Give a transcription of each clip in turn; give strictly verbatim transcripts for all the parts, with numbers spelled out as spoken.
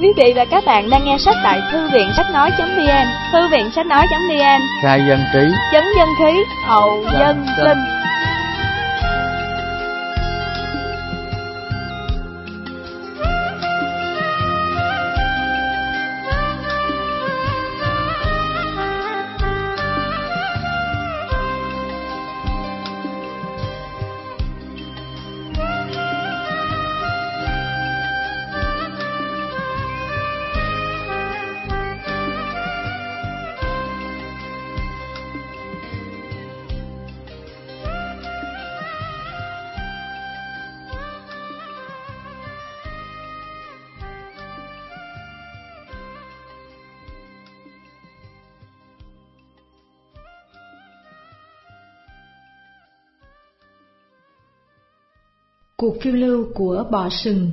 Quý vị và các bạn đang nghe sách tại thư viện sách nói.vn, thư viện sách nói.vn, khai dân trí, chấn dân khí, hậu dân sinh. Cuộc phiêu lưu của bọ sừng.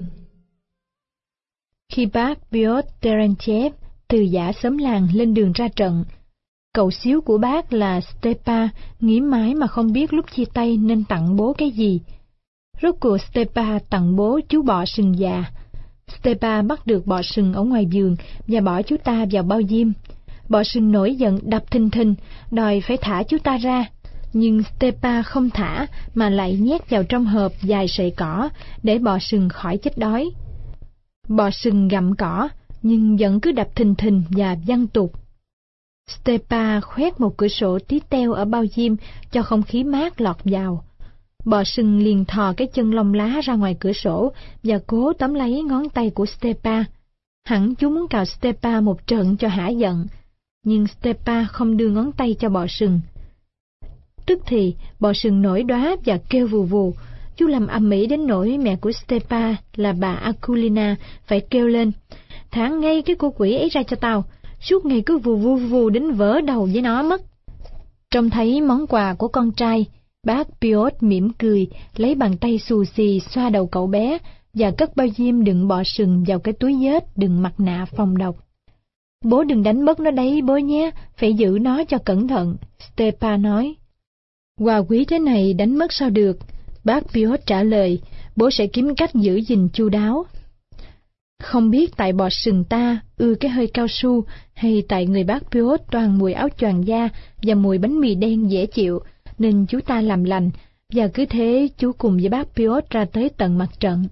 Khi bác Pyotr Terentiev từ giả xóm làng lên đường ra trận, cậu xíu của bác là Stepa nghĩ mãi mà không biết lúc chia tay nên tặng bố cái gì. Rốt cuộc Stepa tặng bố chú bọ sừng già. Stepa bắt được bọ sừng ở ngoài vườn và bỏ chú ta vào bao diêm. Bọ sừng nổi giận đập thình thình, đòi phải thả chú ta ra. Nhưng Stepa không thả mà lại nhét vào trong hộp vài sợi cỏ để bọ sừng khỏi chết đói. Bọ sừng gặm cỏ nhưng vẫn cứ đập thình thình và văng tục. Stepa khoét một cửa sổ tí teo ở bao diêm cho không khí mát lọt vào. Bọ sừng liền thò cái chân lông lá ra ngoài cửa sổ và cố tóm lấy ngón tay của Stepa. Hẳn chú muốn cào Stepa một trận cho hả giận, nhưng Stepa không đưa ngón tay cho bọ sừng. Tức thì bọ sừng nổi đoá và kêu vù vù. Chú làm ầm ĩ đến nỗi mẹ của Stepa là bà Akulina phải kêu lên: "Thả ngay cái cô quỷ ấy ra cho tao, suốt ngày cứ vù vù vù đến vỡ đầu với nó mất." Trông thấy món quà của con trai, bác Pyotr mỉm cười, lấy bàn tay xù xì xoa đầu cậu bé và cất bao diêm đựng bọ sừng vào cái túi vết đựng mặt nạ phòng độc. "Bố đừng đánh mất nó đấy bố nhé, phải giữ nó cho cẩn thận," Stepa nói. "Quà quý thế này đánh mất sao được," bác Pyotr trả lời, "bố sẽ kiếm cách giữ gìn chu đáo." Không biết tại bọ sừng ta ưa cái hơi cao su hay tại người bác Pyotr toàn mùi áo choàng da và mùi bánh mì đen dễ chịu, nên chú ta làm lành, và cứ thế chú cùng với bác Pyotr ra tới tận mặt trận.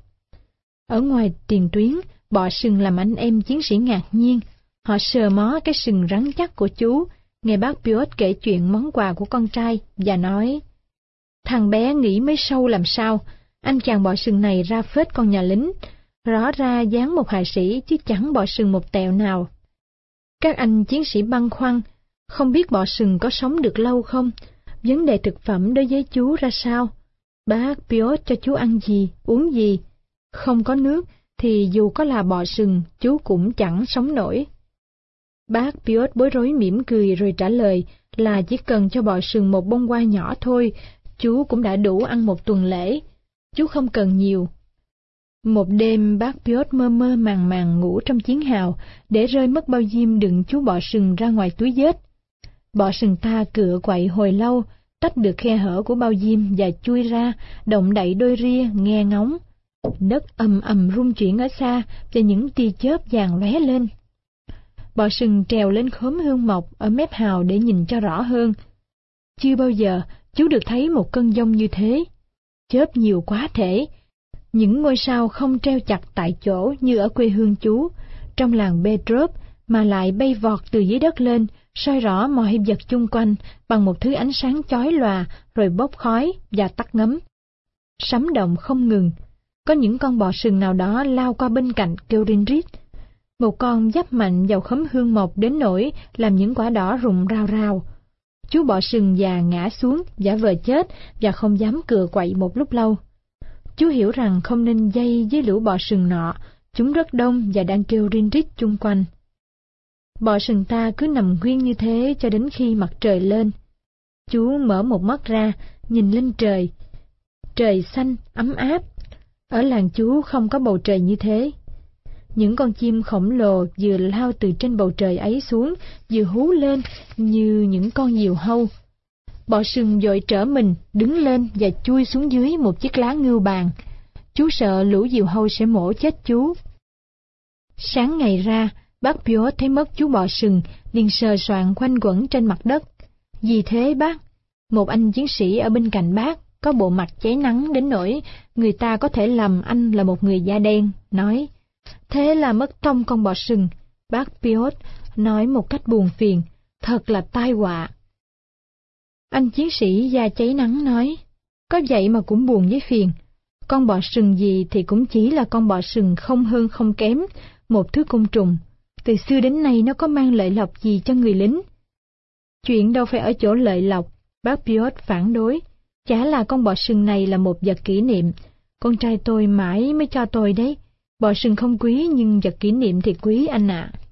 Ở ngoài tiền tuyến, bọ sừng làm anh em chiến sĩ ngạc nhiên. Họ sờ mó cái sừng rắn chắc của chú, nghe bác Pyotr kể chuyện món quà của con trai và nói: "Thằng bé nghĩ mới sâu làm sao, anh chàng bọ sừng này ra phết con nhà lính, rõ ra dáng một hạ sĩ chứ chẳng bọ sừng một tẹo nào." Các anh chiến sĩ băn khoăn, không biết bọ sừng có sống được lâu không, vấn đề thực phẩm đối với chú ra sao, bác Pyotr cho chú ăn gì, uống gì. Không có nước thì dù có là bọ sừng chú cũng chẳng sống nổi. Bác Pyotr bối rối mỉm cười rồi trả lời là chỉ cần cho bọ sừng một bông hoa nhỏ thôi, chú cũng đã đủ ăn một tuần lễ, chú không cần nhiều. Một đêm bác Pyotr mơ mơ màng màng ngủ trong chiến hào, để rơi mất bao diêm đựng chú bọ sừng ra ngoài túi vết. Bọ sừng ta cựa quậy hồi lâu, tách được khe hở của bao diêm và chui ra, động đậy đôi ria nghe ngóng. Đất ầm ầm rung chuyển ở xa và những tia chớp vàng lóe lên. Bọ sừng trèo lên khóm hương mộc ở mép hào để nhìn cho rõ hơn. Chưa bao giờ chú được thấy một cơn giông như thế. Chớp nhiều quá thể. Những ngôi sao không treo chặt tại chỗ như ở quê hương chú, trong làng Petrov, mà lại bay vọt từ dưới đất lên, soi rõ mọi vật chung quanh bằng một thứ ánh sáng chói lòa rồi bốc khói và tắt ngấm. Sấm động không ngừng. Có những con bọ sừng nào đó lao qua bên cạnh kêu rin rít. Một con giáp mạnh vào khóm hương mộc đến nỗi làm những quả đỏ rụng rào rào. Chú bọ sừng già ngã xuống, giả vờ chết và không dám cựa quậy một lúc lâu. Chú hiểu rằng không nên dây với lũ bọ sừng nọ, chúng rất đông và đang kêu rin rít chung quanh. Bọ sừng ta cứ nằm nguyên như thế cho đến khi mặt trời lên. Chú mở một mắt ra, nhìn lên trời. Trời xanh, ấm áp. Ở làng chú không có bầu trời như thế. Những con chim khổng lồ vừa lao từ trên bầu trời ấy xuống, vừa hú lên như những con diều hâu. Bọ sừng vội trở mình, đứng lên và chui xuống dưới một chiếc lá ngưu bàn. Chú sợ lũ diều hâu sẽ mổ chết chú. Sáng ngày ra, bác Piot thấy mất chú bò sừng, liền sờ soạng quanh quẩn trên mặt đất. Gì thế bác? Một anh chiến sĩ ở bên cạnh bác, có bộ mặt cháy nắng đến nỗi người ta có thể lầm anh là một người da đen, nói. Thế là mất tông con bò sừng. Bác Piot nói một cách buồn phiền, thật là tai họa. Anh chiến sĩ da cháy nắng nói, có vậy mà cũng buồn với phiền. Con bò sừng gì thì cũng chỉ là con bò sừng không hơn không kém, một thứ côn trùng. Từ xưa đến nay nó có mang lợi lộc gì cho người lính? Chuyện đâu phải ở chỗ lợi lộc, bác Piot phản đối. Chả là con bò sừng này là một vật kỷ niệm. Con trai tôi mãi mới cho tôi đấy. Bò sừng không quý nhưng vật kỷ niệm thì quý anh ạ. À.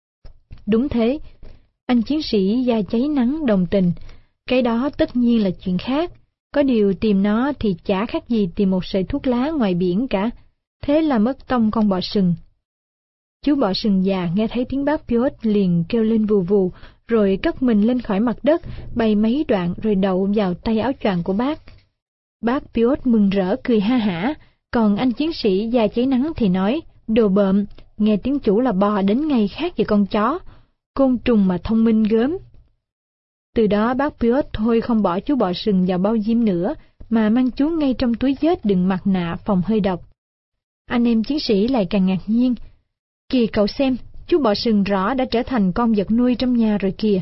Đúng thế. Anh chiến sĩ da cháy nắng đồng tình. Cái đó tất nhiên là chuyện khác. Có điều tìm nó thì chả khác gì tìm một sợi thuốc lá ngoài biển cả. Thế là mất tông con bò sừng. Chú bò sừng già nghe thấy tiếng bác Piot liền kêu lên vù vù, rồi cất mình lên khỏi mặt đất, bay mấy đoạn rồi đậu vào tay áo choàng của bác. Bác Piot mừng rỡ cười ha hả, còn anh chiến sĩ da cháy nắng thì nói, đồ bợm, nghe tiếng chủ là bò đến ngay khác gì con chó, côn trùng mà thông minh gớm. Từ đó bác Piot thôi không bỏ chú bò sừng vào bao diêm nữa, mà mang chú ngay trong túi vết đựng mặt nạ phòng hơi độc. Anh em chiến sĩ lại càng ngạc nhiên. Kìa cậu xem, chú bò sừng rõ đã trở thành con vật nuôi trong nhà rồi kìa.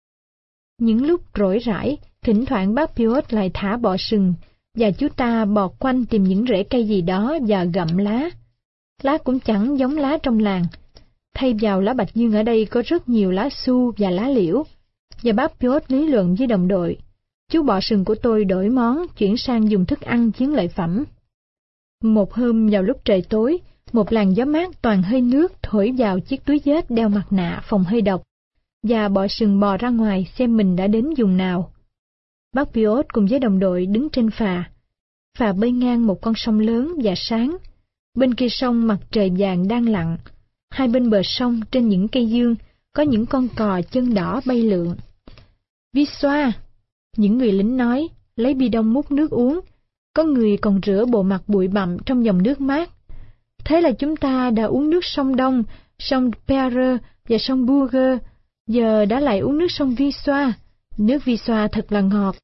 Những lúc rỗi rãi, thỉnh thoảng bác Piot lại thả bò sừng, và chú ta bò quanh tìm những rễ cây gì đó và gặm lá. Lá cũng chẳng giống lá trong làng. Thay vào lá bạch dương ở đây có rất nhiều lá su và lá liễu. Và bác Piot lý luận với đồng đội. Chú bò sừng của tôi đổi món, chuyển sang dùng thức ăn chiến lợi phẩm. Một hôm vào lúc trời tối, một làn gió mát toàn hơi nước thổi vào chiếc túi vết đeo mặt nạ phòng hơi độc, và bò sừng bò ra ngoài xem mình đã đến vùng nào. Bác Piot cùng với đồng đội đứng trên phà. Phà bơi ngang một con sông lớn và sáng. Bên kia sông mặt trời vàng đang lặn. Hai bên bờ sông trên những cây dương có những con cò chân đỏ bay lượn. Vi xoa! Những người lính nói, lấy bi đông múc nước uống. Có người còn rửa bộ mặt bụi bặm trong dòng nước mát. Thế là chúng ta đã uống nước sông Đông, sông Pearl và sông Burger, giờ đã lại uống nước sông Vi xoa. Nước Vi xoa thật là ngọt.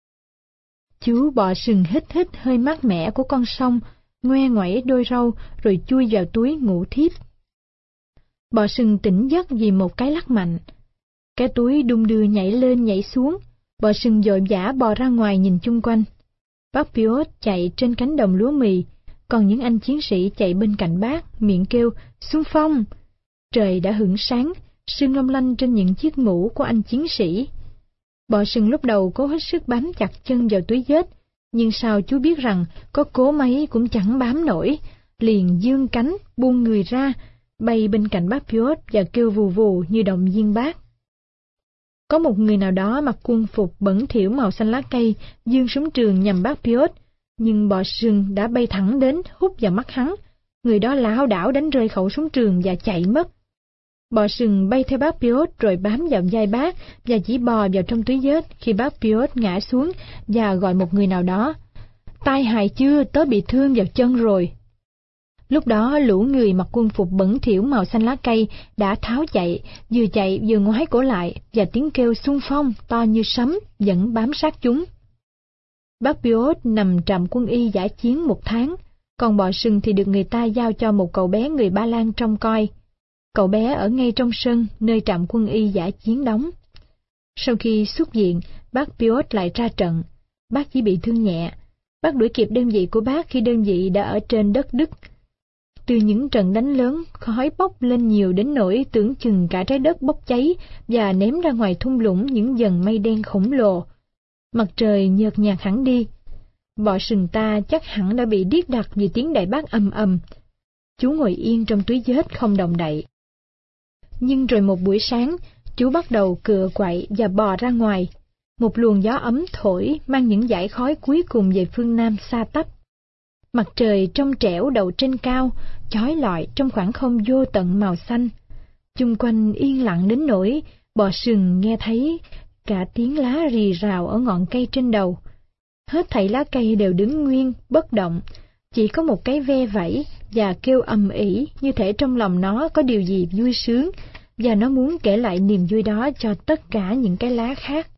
Chú bò sừng hít hít hơi mát mẻ của con sông, ngoe ngoẩy đôi râu rồi chui vào túi ngủ thiếp. Bò sừng tỉnh giấc vì một cái lắc mạnh. Cái túi đung đưa nhảy lên nhảy xuống, bò sừng vội vã bò ra ngoài nhìn chung quanh. Bác Piot chạy trên cánh đồng lúa mì, còn những anh chiến sĩ chạy bên cạnh bác, miệng kêu, xung phong. Trời đã hửng sáng, sương long lanh trên những chiếc mũ của anh chiến sĩ. Bò sừng lúc đầu cố hết sức bám chặt chân vào túi vết, nhưng sao chú biết rằng có cố mấy cũng chẳng bám nổi, liền dương cánh, buông người ra, bay bên cạnh bác Piot và kêu vù vù như động viên bác. Có một người nào đó mặc quân phục bẩn thỉu màu xanh lá cây, giương súng trường nhằm bác Piot, nhưng bò sừng đã bay thẳng đến hút vào mắt hắn. Người đó lảo đảo đánh rơi khẩu súng trường và chạy mất. Bò sừng bay theo bác Piot rồi bám vào vai bác và chỉ bò vào trong túi vết khi bác Piot ngã xuống và gọi một người nào đó. Tai hại chưa, tớ bị thương vào chân rồi. Lúc đó lũ người mặc quân phục bẩn thỉu màu xanh lá cây đã tháo chạy, vừa chạy vừa ngoái cổ lại và tiếng kêu xung phong to như sấm vẫn bám sát chúng. Bác Piot nằm trạm quân y dã chiến một tháng, còn bò sừng thì được người ta giao cho một cậu bé người Ba Lan trông coi. Cậu bé ở ngay trong sân nơi trạm quân y dã chiến đóng. Sau khi xuất viện, bác Piot lại ra trận. Bác chỉ bị thương nhẹ. Bác đuổi kịp đơn vị của bác khi đơn vị đã ở trên đất Đức. Từ những trận đánh lớn, khói bốc lên nhiều đến nỗi tưởng chừng cả trái đất bốc cháy và ném ra ngoài thung lũng những dần mây đen khổng lồ. Mặt trời nhợt nhạt hẳn đi. Bò sừng ta chắc hẳn đã bị điếc đặc vì tiếng đại bác ầm ầm. Chú ngồi yên trong túi vết không động đậy. Nhưng rồi một buổi sáng, chú bắt đầu cựa quậy và bò ra ngoài. Một luồng gió ấm thổi mang những dải khói cuối cùng về phương Nam xa tắp. Mặt trời trong trẻo đậu trên cao, chói lọi trong khoảng không vô tận màu xanh. Chung quanh yên lặng đến nỗi bò sừng nghe thấy cả tiếng lá rì rào ở ngọn cây trên đầu. Hết thảy lá cây đều đứng nguyên, bất động, chỉ có một cái ve vẫy và kêu ầm ĩ như thể trong lòng nó có điều gì vui sướng, và nó muốn kể lại niềm vui đó cho tất cả những cái lá khác.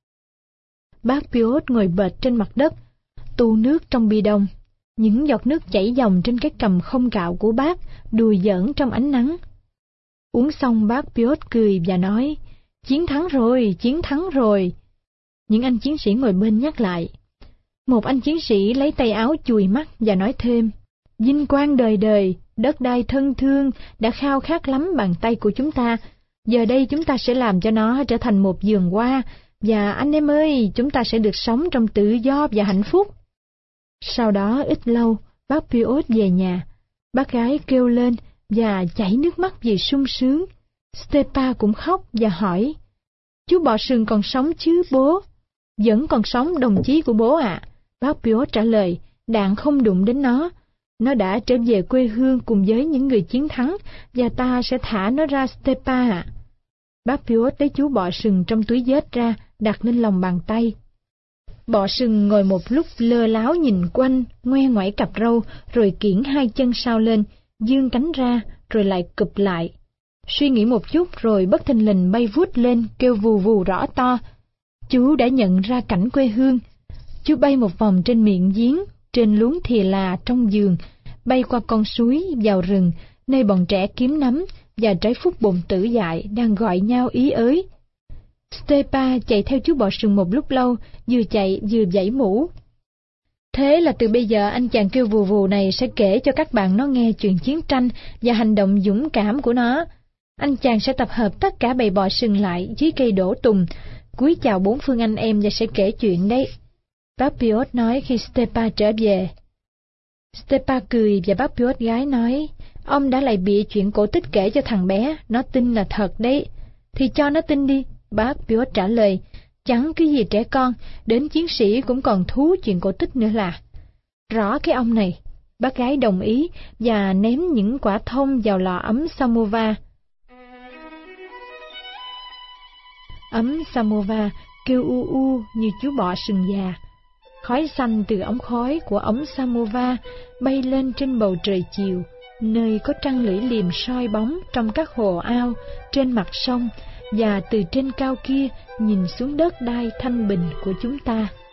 Bác Piot ngồi bệt trên mặt đất, tu nước trong bi đông. Những giọt nước chảy dòng trên cái cằm không cạo của bác, đùa giỡn trong ánh nắng. Uống xong bác Piot cười và nói, chiến thắng rồi, chiến thắng rồi. Những anh chiến sĩ ngồi bên nhắc lại. Một anh chiến sĩ lấy tay áo chùi mắt và nói thêm, vinh quang đời đời, đất đai thân thương đã khao khát lắm bàn tay của chúng ta. Giờ đây chúng ta sẽ làm cho nó trở thành một vườn hoa, và anh em ơi, chúng ta sẽ được sống trong tự do và hạnh phúc. Sau đó ít lâu, bác Piot về nhà. Bác gái kêu lên và chảy nước mắt vì sung sướng. Stepa cũng khóc và hỏi, chú bò sừng còn sống chứ bố? Vẫn còn sống đồng chí của bố ạ. À. Bác Piot trả lời, đạn không đụng đến nó. Nó đã trở về quê hương cùng với những người chiến thắng, và ta sẽ thả nó ra Stepa ạ. À. Bác Piot lấy chú bọ sừng trong túi vết ra, đặt lên lòng bàn tay. Bọ sừng ngồi một lúc lơ láo nhìn quanh, ngoe ngoẩy cặp râu, rồi kiễng hai chân sau lên, vươn cánh ra, rồi lại cụp lại. Suy nghĩ một chút rồi bất thình lình bay vút lên, kêu vù vù rõ to. Chú đã nhận ra cảnh quê hương. Chú bay một vòng trên miệng giếng, trên luống thìa là trong giường, bay qua con suối, vào rừng, nơi bọn trẻ kiếm nấm, và trái phúc bồn tử dại đang gọi nhau ý ới. Stepa chạy theo chú bọ sừng một lúc lâu, vừa chạy vừa vẫy mũ. Thế là từ bây giờ anh chàng kêu vù vù này sẽ kể cho các bạn nó nghe chuyện chiến tranh và hành động dũng cảm của nó. Anh chàng sẽ tập hợp tất cả bầy bọ sừng lại dưới cây đổ tùng, cúi chào bốn phương anh em và sẽ kể chuyện đấy. Bác Piot nói khi Stepa trở về. Stepa cười và bác Piot gái nói, ông đã lại bịa chuyện cổ tích kể cho thằng bé, nó tin là thật đấy. Thì cho nó tin đi, bác Piot trả lời, chẳng cái gì trẻ con, đến chiến sĩ cũng còn thú chuyện cổ tích nữa là. Rõ cái ông này, bác gái đồng ý và ném những quả thông vào lò ấm samovar. Ấm samovar kêu u u như chú bọ sừng già. Khói xanh từ ống khói của ống samovar bay lên trên bầu trời chiều, nơi có trăng lưỡi liềm soi bóng trong các hồ ao, trên mặt sông, và từ trên cao kia nhìn xuống đất đai thanh bình của chúng ta.